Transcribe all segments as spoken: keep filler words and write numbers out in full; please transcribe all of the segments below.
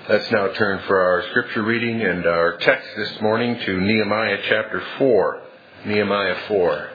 Let's now turn for our scripture reading and our text this morning to Nehemiah chapter four. Nehemiah four.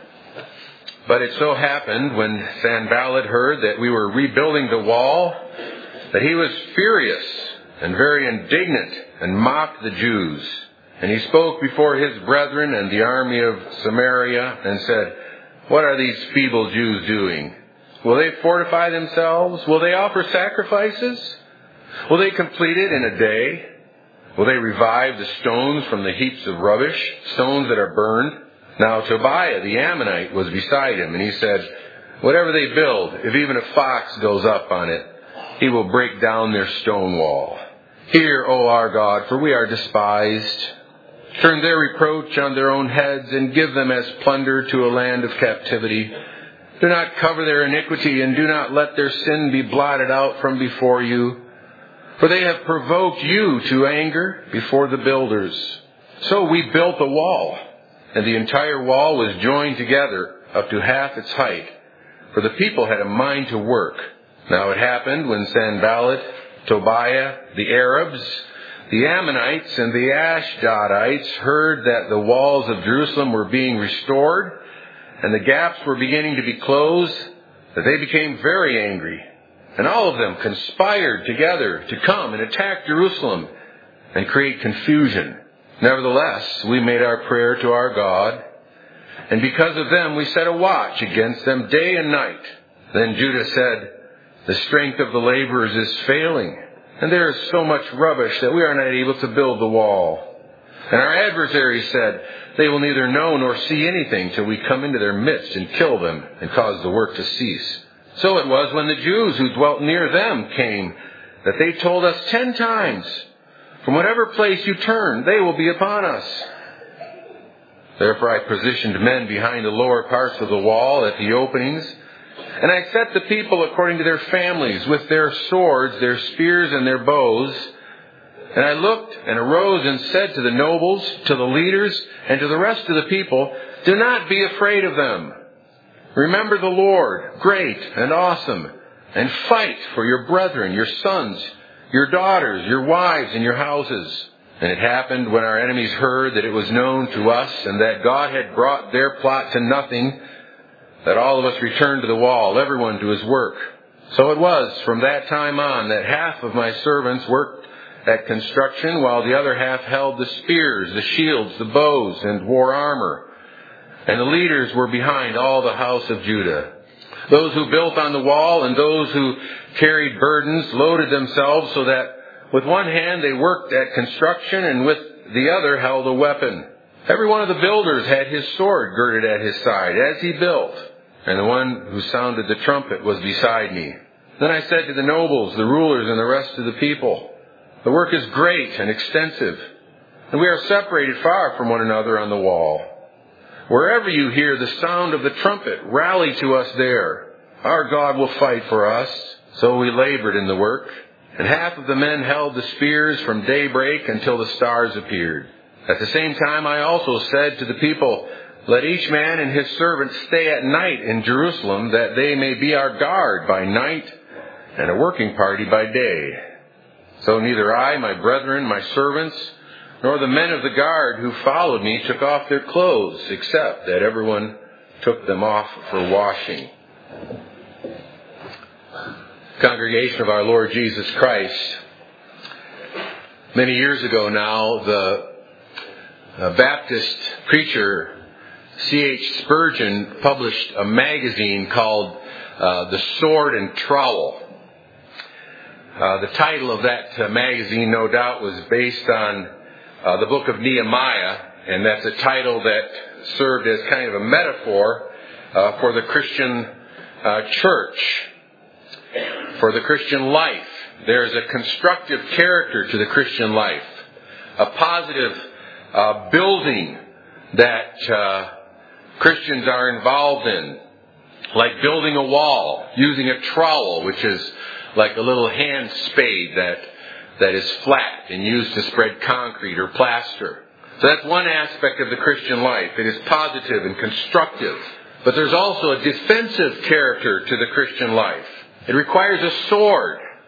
But it so happened when Sanballat heard that we were rebuilding the wall, that he was furious and very indignant and mocked the Jews. And he spoke before his brethren and the army of Samaria and said, "What are these feeble Jews doing? Will they fortify themselves? Will they offer sacrifices? Will they complete it in a day? Will they revive the stones from the heaps of rubbish, stones that are burned?" Now Tobiah the Ammonite was beside him, and he said, "Whatever they build, if even a fox goes up on it, he will break down their stone wall. Hear, O our God, for we are despised. Turn their reproach on their own heads, and give them as plunder to a land of captivity. Do not cover their iniquity, and do not let their sin be blotted out from before you. For they have provoked you to anger before the builders." So we built the wall, and the entire wall was joined together up to half its height, for the people had a mind to work. Now it happened when Sanballat, Tobiah, the Arabs, the Ammonites, and the Ashdodites heard that the walls of Jerusalem were being restored, and the gaps were beginning to be closed, that they became very angry. And all of them conspired together to come and attack Jerusalem and create confusion. Nevertheless, we made our prayer to our God, and because of them we set a watch against them day and night. Then Judah said, "The strength of the laborers is failing, and there is so much rubbish that we are not able to build the wall." And our adversaries said, "They will neither know nor see anything till we come into their midst and kill them and cause the work to cease." So it was when the Jews who dwelt near them came, that they told us ten times, "From whatever place you turn, they will be upon us." Therefore I positioned men behind the lower parts of the wall at the openings, and I set the people according to their families, with their swords, their spears, and their bows. And I looked and arose and said to the nobles, to the leaders, and to the rest of the people, "Do not be afraid of them. Remember the Lord, great and awesome, and fight for your brethren, your sons, your daughters, your wives, and your houses." And it happened when our enemies heard that it was known to us, and that God had brought their plot to nothing, that all of us returned to the wall, everyone to his work. So it was from that time on that half of my servants worked at construction, while the other half held the spears, the shields, the bows, and wore armor. And the leaders were behind all the house of Judah. Those who built on the wall and those who carried burdens loaded themselves, so that with one hand they worked at construction and with the other held a weapon. Every one of the builders had his sword girded at his side as he built, and the one who sounded the trumpet was beside me. Then I said to the nobles, the rulers, and the rest of the people, "The work is great and extensive, and we are separated far from one another on the wall. Wherever you hear the sound of the trumpet, rally to us there. Our God will fight for us." So we labored in the work, and half of the men held the spears from daybreak until the stars appeared. At the same time I also said to the people, "Let each man and his servant stay at night in Jerusalem, that they may be our guard by night and a working party by day." So neither I, my brethren, my servants, nor the men of the guard who followed me took off their clothes, except that everyone took them off for washing. Congregation of our Lord Jesus Christ, many years ago now, the uh, Baptist preacher C H Spurgeon published a magazine called uh, The Sword and Trowel. Uh, the title of that uh, magazine, no doubt, was based on uh, the book of Nehemiah, and that's a title that served as kind of a metaphor uh, for the Christian uh, church, for the Christian life. There's a constructive character to the Christian life, a positive uh, building that uh, Christians are involved in, like building a wall, using a trowel, which is like a little hand spade that that is flat and used to spread concrete or plaster. So that's one aspect of the Christian life. It is positive and constructive. But there's also a defensive character to the Christian life. It requires a sword.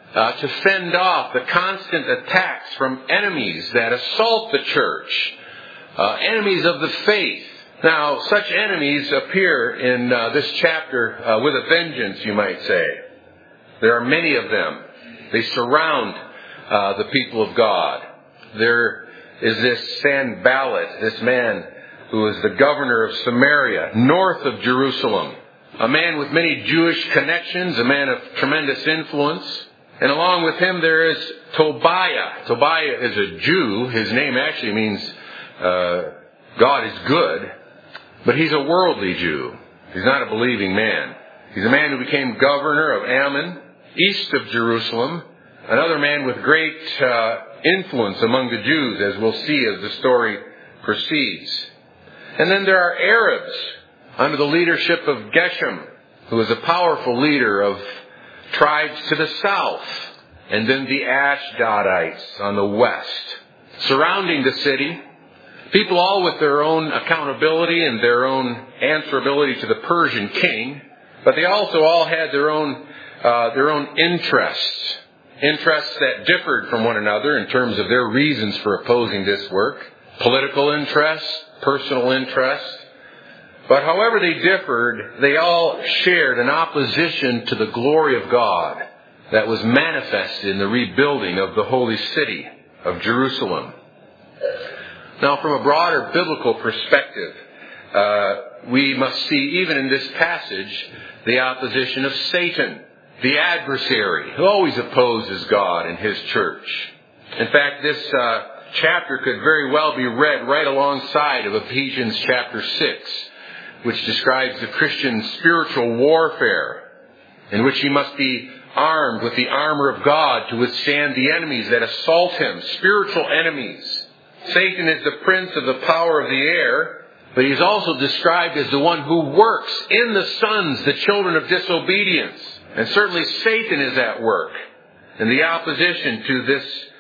uh, to fend off the constant attacks from enemies that assault the church, uh, enemies of the faith. Now, such enemies appear in uh, this chapter uh, with a vengeance, you might say. There are many of them. They surround uh, the people of God. There is this Sanballat, this man who is the governor of Samaria, north of Jerusalem. A man with many Jewish connections, a man of tremendous influence. And along with him there is Tobiah. Tobiah is a Jew. His name actually means uh, God is good. But he's a worldly Jew. He's not a believing man. He's a man who became governor of Ammon, east of Jerusalem. Another man with great uh, influence among the Jews, as we'll see as the story proceeds. And then there are Arabs under the leadership of Geshem, who is a powerful leader of tribes to the south. And then the Ashdodites on the west, surrounding the city. People all with their own accountability and their own answerability to the Persian king. But they also all had their own uh, their own interests. Interests that differed from one another in terms of their reasons for opposing this work. Political interests, personal interests. But however they differed, they all shared an opposition to the glory of God that was manifested in the rebuilding of the holy city of Jerusalem. Now, from a broader biblical perspective, uh, we must see, even in this passage, the opposition of Satan, the adversary, who always opposes God and His church. In fact, this uh, chapter could very well be read right alongside of Ephesians chapter six, which describes the Christian's spiritual warfare, in which he must be armed with the armor of God to withstand the enemies that assault him, spiritual enemies. Satan is the prince of the power of the air, but he is also described as the one who works in the sons, the children of disobedience. And certainly Satan is at work in the opposition to this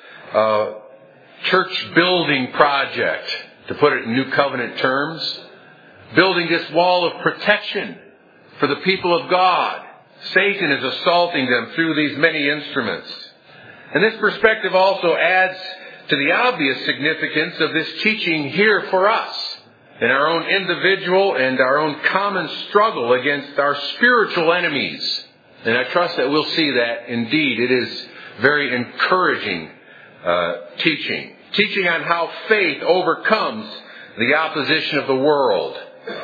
uh, church building project, to put it in New Covenant terms, building this wall of protection for the people of God. Satan is assaulting them through these many instruments. And this perspective also adds to the obvious significance of this teaching here for us in our own individual and our own common struggle against our spiritual enemies. And I trust that we'll see that indeed it is very encouraging uh, teaching. Teaching on how faith overcomes the opposition of the world.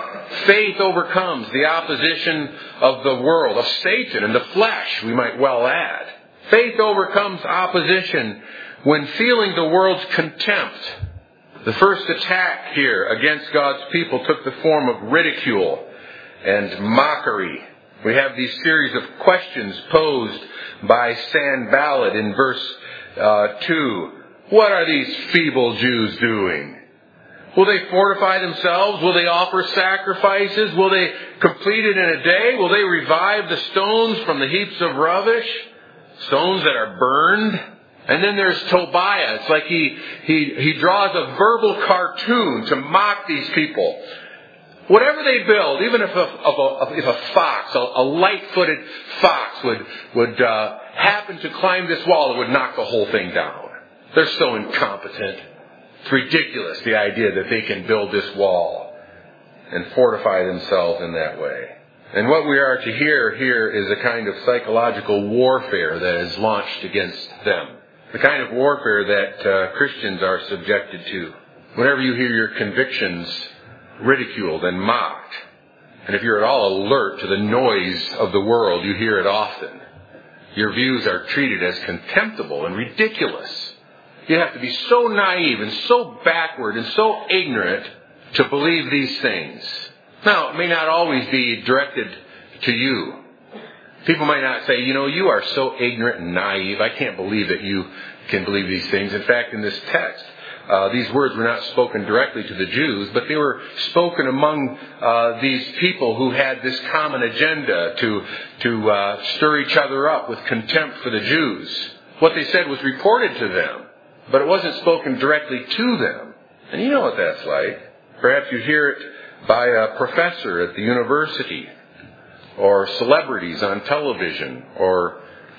Faith overcomes the opposition of the world, of Satan and the flesh, we might well add. Faith overcomes opposition when feeling the world's contempt. The first attack here against God's people took the form of ridicule and mockery. We have these series of questions posed by Sanballat in verse uh, two. What are these feeble Jews doing? Will they fortify themselves? Will they offer sacrifices? Will they complete it in a day? Will they revive the stones from the heaps of rubbish? Stones that are burned? And then there's Tobiah. It's like he, he, he draws a verbal cartoon to mock these people. Whatever they build, even if a, a, if a fox, a, a light-footed fox would, would uh, happen to climb this wall, it would knock the whole thing down. They're so incompetent. It's ridiculous, the idea that they can build this wall and fortify themselves in that way. And what we are to hear here is a kind of psychological warfare that is launched against them. The kind of warfare that uh, Christians are subjected to. Whenever you hear your convictions ridiculed and mocked, and if you're at all alert to the noise of the world, you hear it often. Your views are treated as contemptible and ridiculous. You have to be so naive and so backward and so ignorant to believe these things. Now, it may not always be directed to you. People might not say, you know, you are so ignorant and naive. I can't believe that you can believe these things. In fact, in this text, uh, these words were not spoken directly to the Jews, but they were spoken among uh, these people who had this common agenda to, to uh, stir each other up with contempt for the Jews. What they said was reported to them, but it wasn't spoken directly to them. And you know what that's like. Perhaps you hear it by a professor at the university, or celebrities on television, or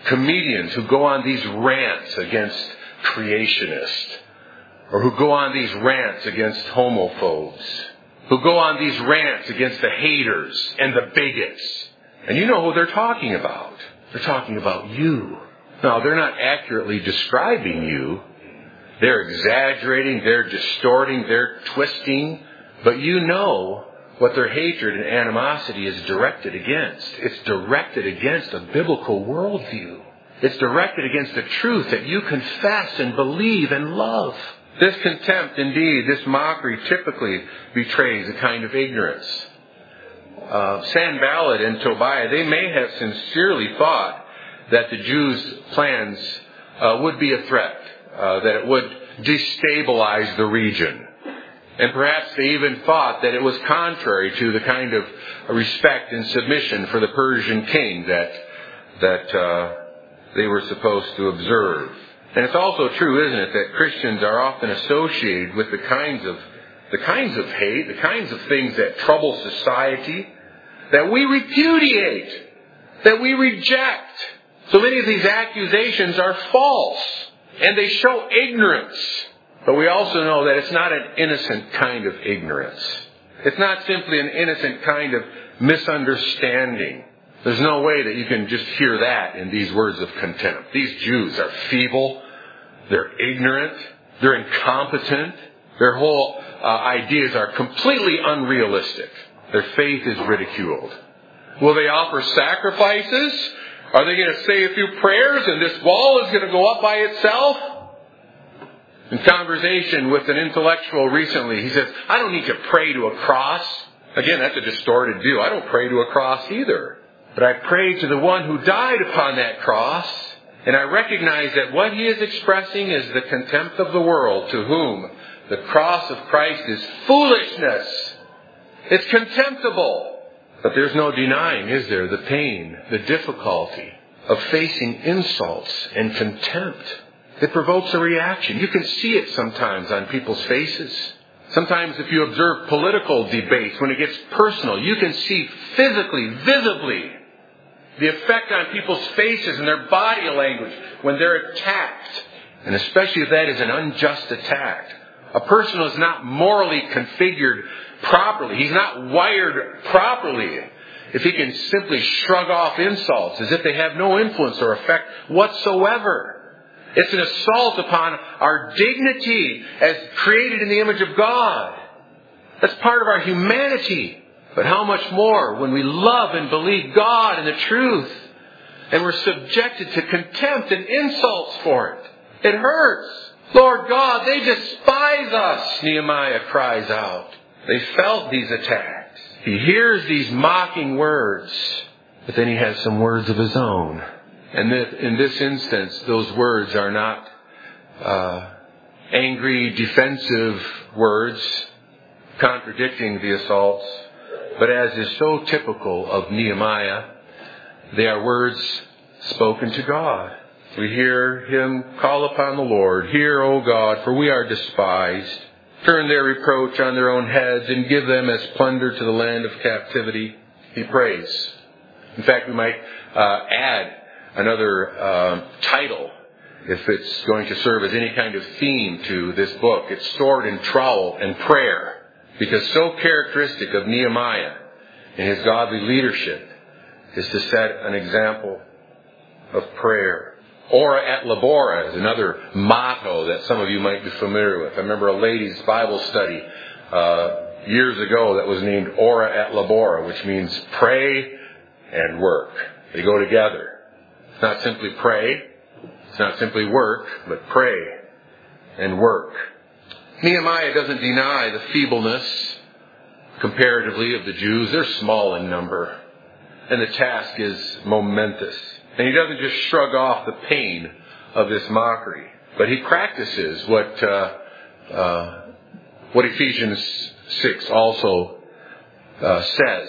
comedians who go on these rants against creationists, or who go on these rants against homophobes, who go on these rants against the haters and the bigots. And you know who they're talking about. They're talking about you. Now, they're not accurately describing you. They're exaggerating, they're distorting, they're twisting. But you know what their hatred and animosity is directed against. It's directed against a biblical worldview. It's directed against the truth that you confess and believe and love. This contempt, indeed, this mockery typically betrays a kind of ignorance. Uh, Sanballat and Tobiah, they may have sincerely thought that the Jews' plans uh, would be a threat, uh, that it would destabilize the region. And perhaps they even thought that it was contrary to the kind of respect and submission for the Persian king that that uh, they were supposed to observe. And it's also true, isn't it, that Christians are often associated with the kinds of the kinds of hate, the kinds of things that trouble society, that we repudiate, that we reject. So many of these accusations are false, and they show ignorance. But we also know that it's not an innocent kind of ignorance. It's not simply an innocent kind of misunderstanding. There's no way that you can just hear that in these words of contempt. These Jews are feeble. They're ignorant. They're incompetent. Their whole uh, ideas are completely unrealistic. Their faith is ridiculed. Will they offer sacrifices? Are they going to say a few prayers and this wall is going to go up by itself? In conversation with an intellectual recently, he says, I don't need to pray to a cross. Again, that's a distorted view. I don't pray to a cross either. But I pray to the one who died upon that cross, and I recognize that what he is expressing is the contempt of the world, to whom the cross of Christ is foolishness. It's contemptible. But there's no denying, is there, the pain, the difficulty of facing insults and contempt. It provokes a reaction. You can see it sometimes on people's faces. Sometimes if you observe political debates, when it gets personal, you can see physically, visibly, the effect on people's faces and their body language when they're attacked. And especially if that is an unjust attack. A person is not morally configured properly. He's not wired properly if he can simply shrug off insults as if they have no influence or effect whatsoever. It's an assault upon our dignity as created in the image of God. That's part of our humanity. But how much more when we love and believe God and the truth, and we're subjected to contempt and insults for it. It hurts. Lord God, they despise us, Nehemiah cries out. They felt these attacks. He hears these mocking words, but then he has some words of his own. And in this instance, those words are not uh, angry, defensive words contradicting the assaults, but as is so typical of Nehemiah, they are words spoken to God. We hear him call upon the Lord, Hear, O God, for we are despised. Turn their reproach on their own heads and give them as plunder to the land of captivity. He prays. In fact, we might uh, add another uh, title, if it's going to serve as any kind of theme to this book. It's Sword and Trowel and Prayer. Because so characteristic of Nehemiah and his godly leadership is to set an example of prayer. Ora et labora is another motto that some of you might be familiar with. I remember a ladies' Bible study uh, years ago that was named Ora et labora, which means pray and work. They go together. It's not simply pray. It's not simply work, but pray and work. Nehemiah doesn't deny the feebleness, comparatively, of the Jews. They're small in number, and the task is momentous. And he doesn't just shrug off the pain of this mockery, but he practices what uh, uh, what Ephesians six also uh, says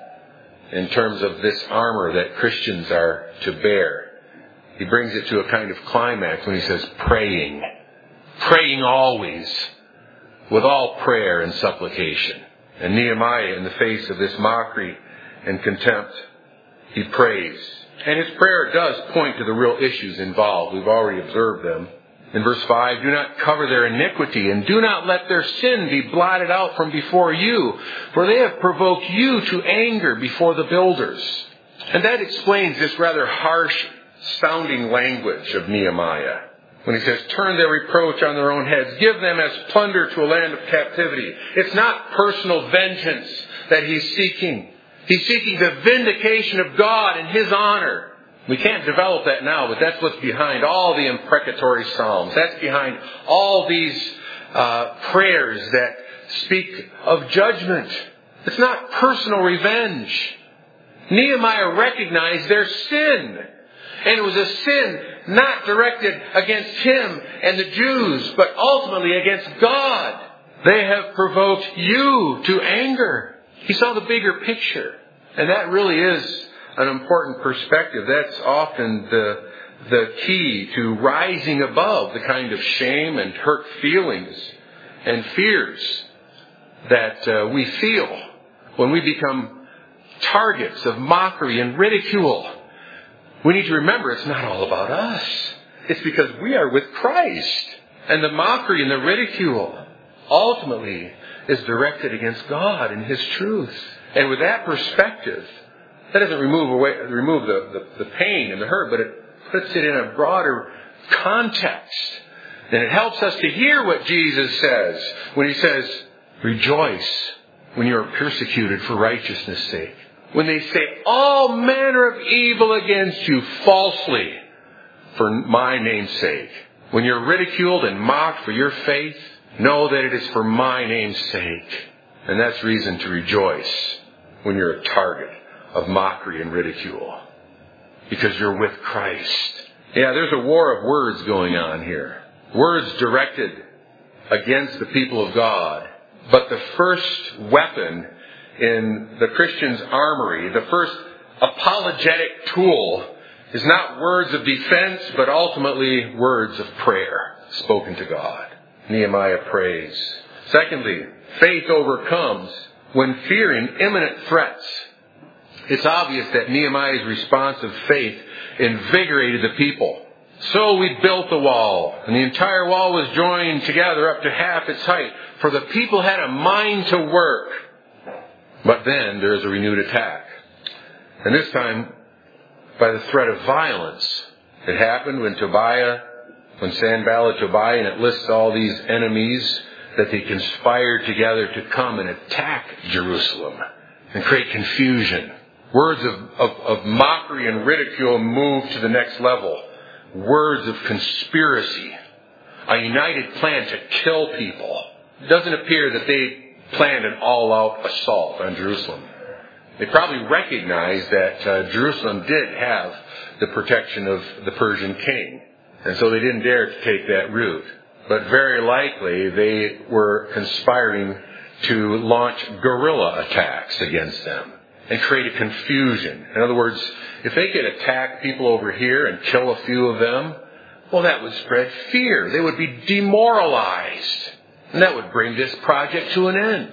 in terms of this armor that Christians are to bear. He brings it to a kind of climax when he says praying. Praying always, with all prayer and supplication. And Nehemiah, in the face of this mockery and contempt, he prays. And his prayer does point to the real issues involved. We've already observed them. In verse five, do not cover their iniquity, and do not let their sin be blotted out from before you, for they have provoked you to anger before the builders. And that explains this rather harsh sounding language of Nehemiah. When he says, turn their reproach on their own heads, give them as plunder to a land of captivity. It's not personal vengeance that he's seeking. He's seeking the vindication of God and his honor. We can't develop that now, but that's what's behind all the imprecatory psalms. That's behind all these uh, prayers that speak of judgment. It's not personal revenge. Nehemiah recognized their sin. And it was a sin not directed against him and the Jews, but ultimately against God. They have provoked you to anger. He saw the bigger picture. And that really is an important perspective. That's often the, the key to rising above the kind of shame and hurt feelings and fears that uh, we feel when we become targets of mockery and ridicule. We need to remember it's not all about us. It's because we are with Christ. And the mockery and the ridicule ultimately is directed against God and his truth. And with that perspective, that doesn't remove away, remove the, the, the pain and the hurt, but it puts it in a broader context. And it helps us to hear what Jesus says when he says, rejoice when you are persecuted for righteousness' sake. When they say all manner of evil against you falsely for my name's sake. When you're ridiculed and mocked for your faith, know that it is for my name's sake. And that's reason to rejoice when you're a target of mockery and ridicule. Because you're with Christ. Yeah, there's a war of words going on here. Words directed against the people of God. But the first weapon in the Christian's armory, the first apologetic tool, is not words of defense, but ultimately words of prayer spoken to God. Nehemiah prays. Secondly, faith overcomes when fearing imminent threats. It's obvious that Nehemiah's response of faith invigorated the people. So we built the wall, and the entire wall was joined together up to half its height, for the people had a mind to work. But then there is a renewed attack. And this time, by the threat of violence. It happened when Tobiah, when Sanballat Tobiah, and it lists all these enemies that they conspired together to come and attack Jerusalem and create confusion. Words of, of, of mockery and ridicule moved to the next level. Words of conspiracy. A united plan to kill people. It doesn't appear that they planned an all-out assault on Jerusalem. They probably recognized that uh, Jerusalem did have the protection of the Persian king. And so they didn't dare to take that route. But very likely they were conspiring to launch guerrilla attacks against them and create a confusion. In other words, if they could attack people over here and kill a few of them, well, that would spread fear. They would be demoralized. And that would bring this project to an end.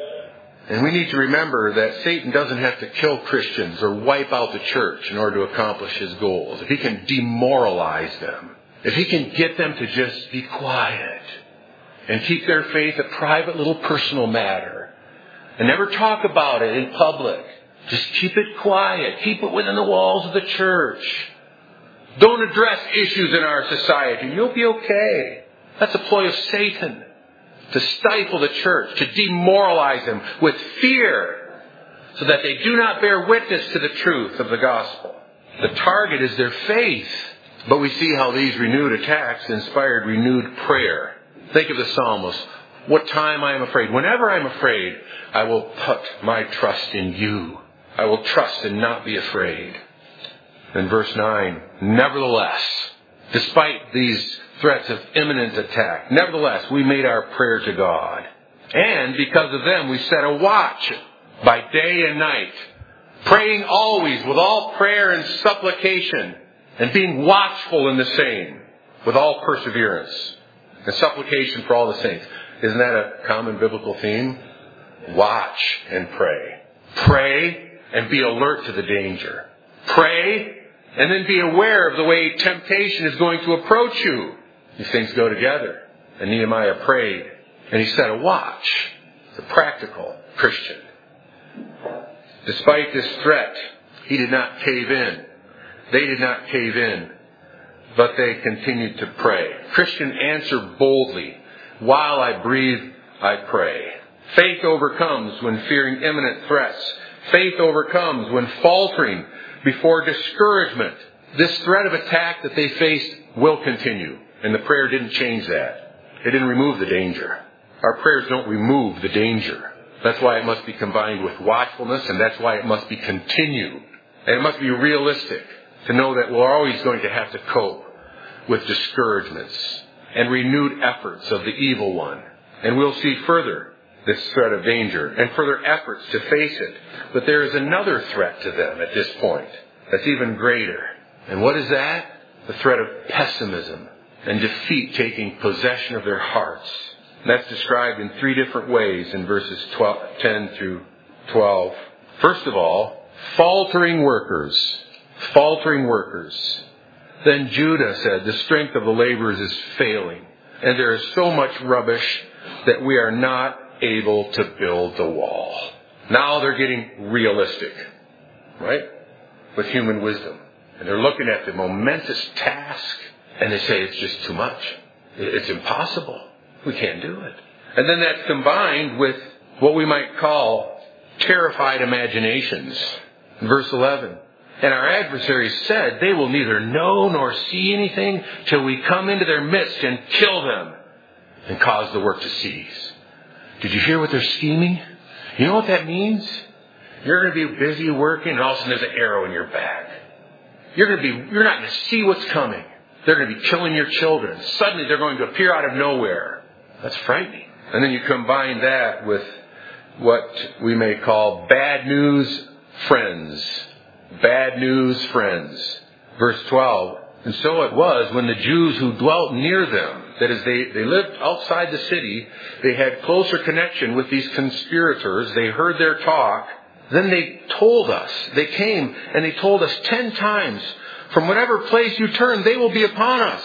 And we need to remember that Satan doesn't have to kill Christians or wipe out the church in order to accomplish his goals. If he can demoralize them, if he can get them to just be quiet and keep their faith a private little personal matter and never talk about it in public, just keep it quiet. Keep it within the walls of the church. Don't address issues in our society. You'll be okay. That's a ploy of Satan. To stifle the church, to demoralize them with fear, so that they do not bear witness to the truth of the gospel. The target is their faith. But we see how these renewed attacks inspired renewed prayer. Think of the psalmist. What time I am afraid. Whenever I am afraid, I will put my trust in you. I will trust and not be afraid. In verse nine, nevertheless, despite these threats of imminent attack, nevertheless, we made our prayer to God. And because of them, we set a watch by day and night, praying always with all prayer and supplication, and being watchful in the same, with all perseverance and supplication for all the saints. Isn't that a common biblical theme? Watch and pray. Pray and be alert to the danger. Pray And then be aware of the way temptation is going to approach you. These things go together. And Nehemiah prayed. And he set a watch. He's a practical Christian. Despite this threat, he did not cave in. They did not cave in. But they continued to pray. Christian, answer boldly. While I breathe, I pray. Faith overcomes when fearing imminent threats. Faith overcomes when faltering before discouragement. This threat of attack that they faced will continue. And the prayer didn't change that. It didn't remove the danger. Our prayers don't remove the danger. That's why it must be combined with watchfulness, and that's why it must be continued. And it must be realistic to know that we're always going to have to cope with discouragements and renewed efforts of the evil one. And we'll see further this threat of danger and further efforts to face it. But there is another threat to them at this point that's even greater. And what is that? The threat of pessimism and defeat taking possession of their hearts. And that's described in three different ways in verses twelve, ten through twelve. First of all, faltering workers. Faltering workers. Then Judah said, the strength of the laborers is failing, and there is so much rubbish that we are not able to build the wall. Now they're getting realistic, right? With human wisdom. And they're looking at the momentous task, and they say it's just too much. It's impossible. We can't do it. And then that's combined with what we might call terrified imaginations. Verse eleven. And our adversaries said, they will neither know nor see anything till we come into their midst and kill them and cause the work to cease. Did you hear what they're scheming? You know what that means? You're going to be busy working, and all of a sudden there's an arrow in your back. You're going to be, you're not going to see what's coming. They're going to be killing your children. Suddenly they're going to appear out of nowhere. That's frightening. And then you combine that with what we may call bad news friends. Bad news friends. Verse twelve. And so it was when the Jews who dwelt near them, that is, they, they lived outside the city, they had closer connection with these conspirators, they heard their talk, then they told us, they came and they told us ten times, from whatever place you turn, they will be upon us.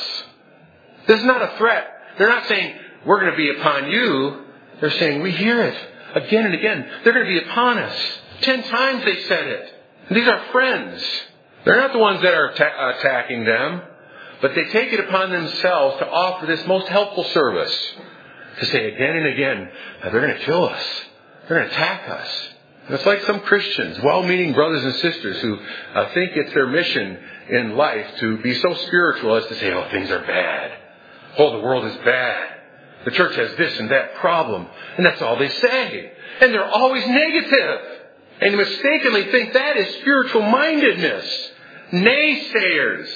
This is not a threat. They're not saying, we're going to be upon you. They're saying, we hear it again and again. They're going to be upon us. Ten times they said it. And these are friends. They're not the ones that are atta- attacking them, but they take it upon themselves to offer this most helpful service. To say again and again, they're going to kill us. They're going to attack us. And it's like some Christians, well-meaning brothers and sisters who uh, think it's their mission in life to be so spiritual as to say, oh, things are bad. Oh, the world is bad. The church has this and that problem. And that's all they say. And they're always negative. And you mistakenly think that is spiritual mindedness. Naysayers.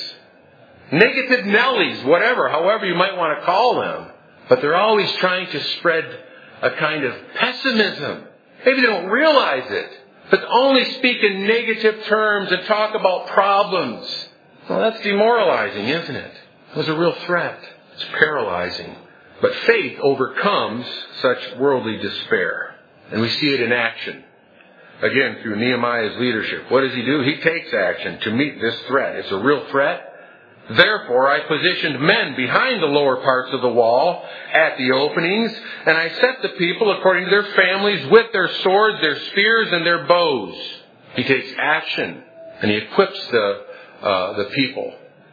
Negative Nellies, whatever, however you might want to call them. But they're always trying to spread a kind of pessimism. Maybe they don't realize it. But only speak in negative terms and talk about problems. Well, that's demoralizing, isn't it? It was a real threat. It's paralyzing. But faith overcomes such worldly despair. And we see it in action. Again, through Nehemiah's leadership. What does he do? He takes action to meet this threat. It's a real threat. Therefore, I positioned men behind the lower parts of the wall at the openings, and I set the people according to their families with their swords, their spears, and their bows. He takes action, and he equips the, uh, the people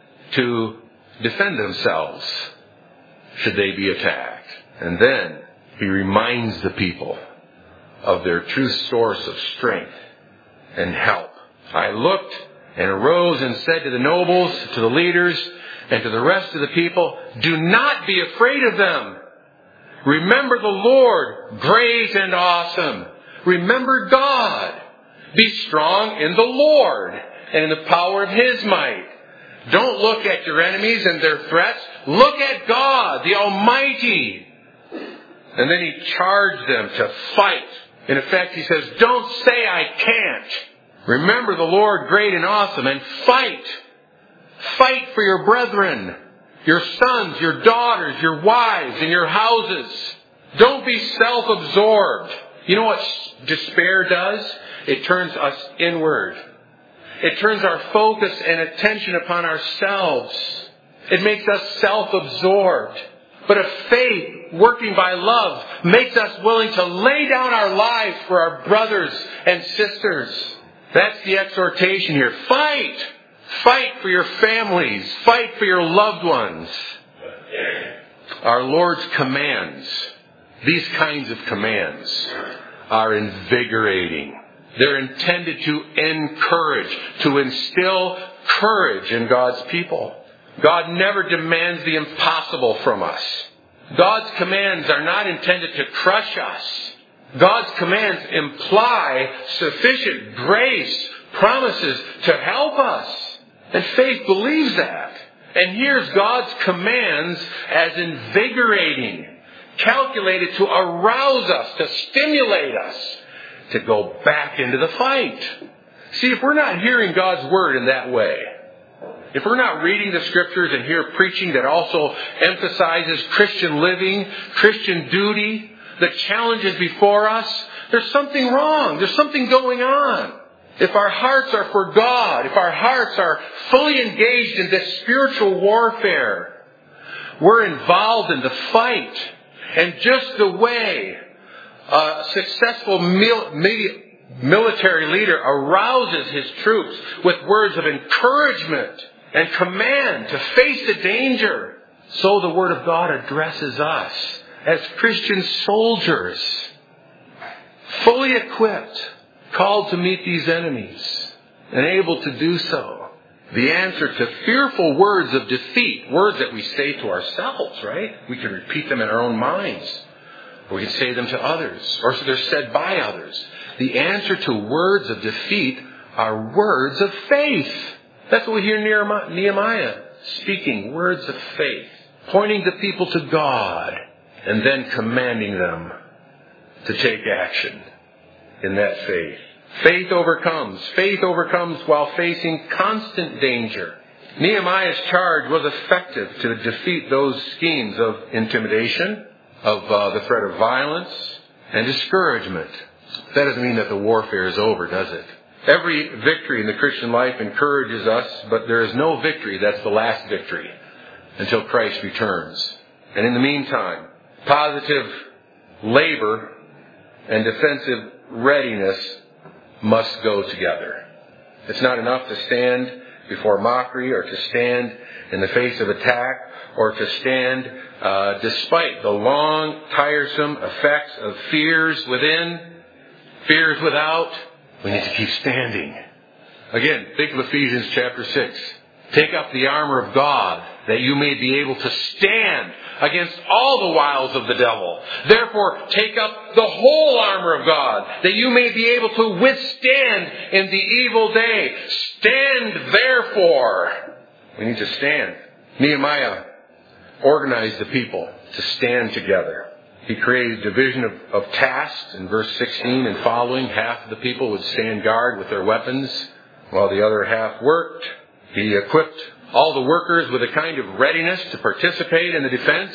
to defend themselves should they be attacked. And then he reminds the people of their true source of strength and help. I looked and arose and said to the nobles, to the leaders, and to the rest of the people, do not be afraid of them. Remember the Lord, great and awesome. Remember God. Be strong in the Lord and in the power of His might. Don't look at your enemies and their threats. Look at God, the Almighty. And then he charged them to fight. In effect, he says, don't say I can't. Remember the Lord great and awesome and fight. Fight for your brethren, your sons, your daughters, your wives, and your houses. Don't be self-absorbed. You know what despair does? It turns us inward. It turns our focus and attention upon ourselves. It makes us self-absorbed. But a faith working by love makes us willing to lay down our lives for our brothers and sisters. That's the exhortation here. Fight! Fight for your families. Fight for your loved ones. Our Lord's commands, these kinds of commands, are invigorating. They're intended to encourage, to instill courage in God's people. God never demands the impossible from us. God's commands are not intended to crush us. God's commands imply sufficient grace, promises to help us. And faith believes that. And here's God's commands as invigorating, calculated to arouse us, to stimulate us, to go back into the fight. See, if we're not hearing God's word in that way, if we're not reading the scriptures and hear preaching that also emphasizes Christian living, Christian duty, the challenges before us, there's something wrong. There's something going on. If our hearts are for God, if our hearts are fully engaged in this spiritual warfare, we're involved in the fight. And just the way a successful mil- military leader arouses his troops with words of encouragement and command to face the danger, so the Word of God addresses us as Christian soldiers, fully equipped, called to meet these enemies, and able to do so. The answer to fearful words of defeat, words that we say to ourselves, right? We can repeat them in our own minds. Or we can say them to others, or they're said by others. The answer to words of defeat are words of faith. That's what we hear Nehemiah speaking, words of faith, pointing the people to God, and then commanding them to take action in that faith. Faith overcomes. Faith overcomes while facing constant danger. Nehemiah's charge was effective to defeat those schemes of intimidation, of uh, the threat of violence, and discouragement. That doesn't mean that the warfare is over, does it? Every victory in the Christian life encourages us, but there is no victory that's the last victory until Christ returns. And in the meantime, positive labor and defensive readiness must go together. It's not enough to stand before mockery or to stand in the face of attack or to stand uh, despite the long, tiresome effects of fears within, fears without. We need to keep standing. Again, think of Ephesians chapter six. Take up the armor of God that you may be able to stand against all the wiles of the devil. Therefore, take up the whole armor of God that you may be able to withstand in the evil day. Stand therefore. We need to stand. Nehemiah organized the people to stand together. He created a division of, of tasks in verse sixteen and following. Half of the people would stand guard with their weapons while the other half worked. He equipped all the workers with a kind of readiness to participate in the defense,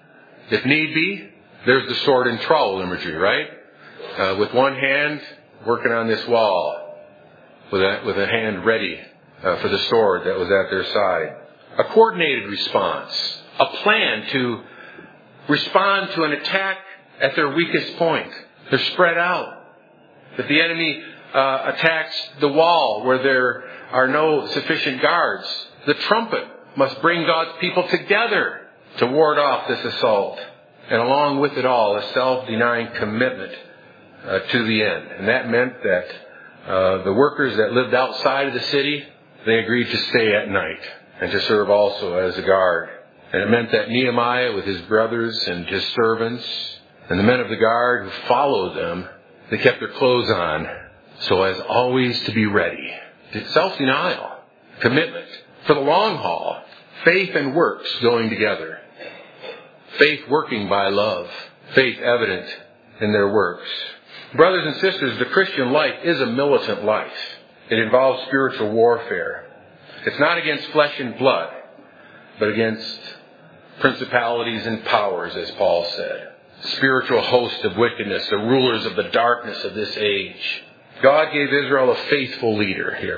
if need be. There's the sword and trowel imagery, right? Uh, with one hand working on this wall, with a, with a hand ready uh, for the sword that was at their side. A coordinated response, a plan to respond to an attack at their weakest point. They're spread out. If the enemy uh, attacks the wall where there are no sufficient guards, the trumpet must bring God's people together to ward off this assault. And along with it all, a self-denying commitment uh, to the end. And that meant that uh, the workers that lived outside of the city, they agreed to stay at night and to serve also as a guard. And it meant that Nehemiah with his brothers and his servants and the men of the guard who followed them, they kept their clothes on so as always to be ready. It's self-denial, commitment for the long haul, faith and works going together. Faith working by love, faith evident in their works. Brothers and sisters, the Christian life is a militant life. It involves spiritual warfare. It's not against flesh and blood, but against principalities and powers, as Paul said. Spiritual hosts of wickedness, the rulers of the darkness of this age. God gave Israel a faithful leader here.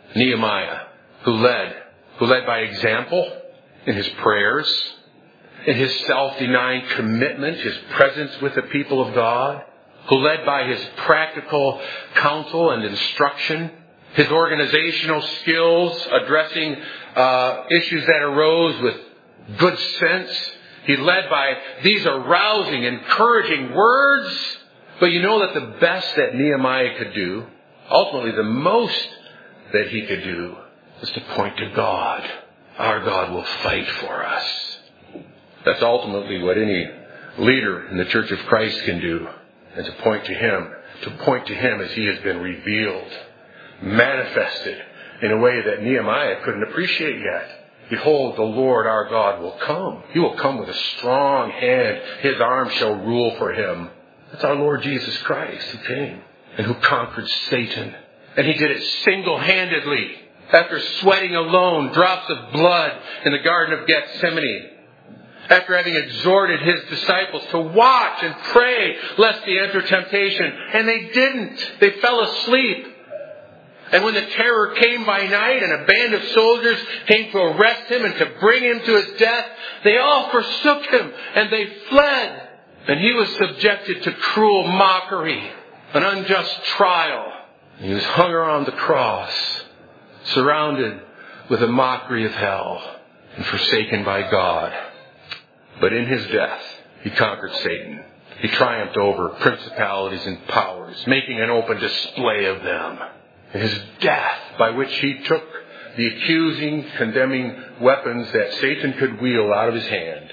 Nehemiah, who led, who led by example in his prayers, in his self-denying commitment, his presence with the people of God, who led by his practical counsel and instruction, his organizational skills, addressing uh, issues that arose with good sense. He led by these arousing, encouraging words. But you know that the best that Nehemiah could do, ultimately the most that he could do, was to point to God. Our God will fight for us. That's ultimately what any leader in the Church of Christ can do, and to point to Him, to point to Him as He has been revealed, manifested in a way that Nehemiah couldn't appreciate yet. Behold, the Lord our God will come. He will come with a strong hand. His arm shall rule for Him. That's our Lord Jesus Christ who came and who conquered Satan. And He did it single-handedly after sweating alone drops of blood in the Garden of Gethsemane. After having exhorted His disciples to watch and pray lest they enter temptation. And they didn't. They fell asleep. And when the terror came by night and a band of soldiers came to arrest Him and to bring Him to His death, they all forsook Him and they fled. And He was subjected to cruel mockery, an unjust trial. He was hung around the cross, surrounded with a mockery of hell and forsaken by God. But in His death, He conquered Satan. He triumphed over principalities and powers, making an open display of them. In His death, by which He took the accusing, condemning weapons that Satan could wield out of His hand,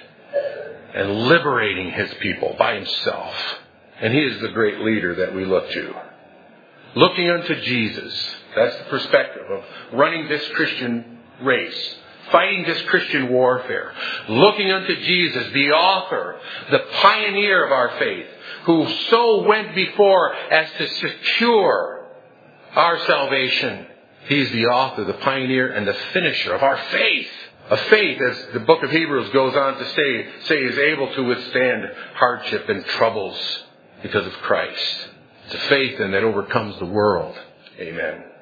and liberating His people by Himself. And He is the great leader that we look to. Looking unto Jesus, that's the perspective of running this Christian race, fighting this Christian warfare. Looking unto Jesus, the author, the pioneer of our faith, who so went before as to secure our salvation. He's the author, the pioneer, and the finisher of our faith. A faith, as the book of Hebrews goes on to say, say is able to withstand hardship and troubles because of Christ. It's a faith and that overcomes the world. Amen.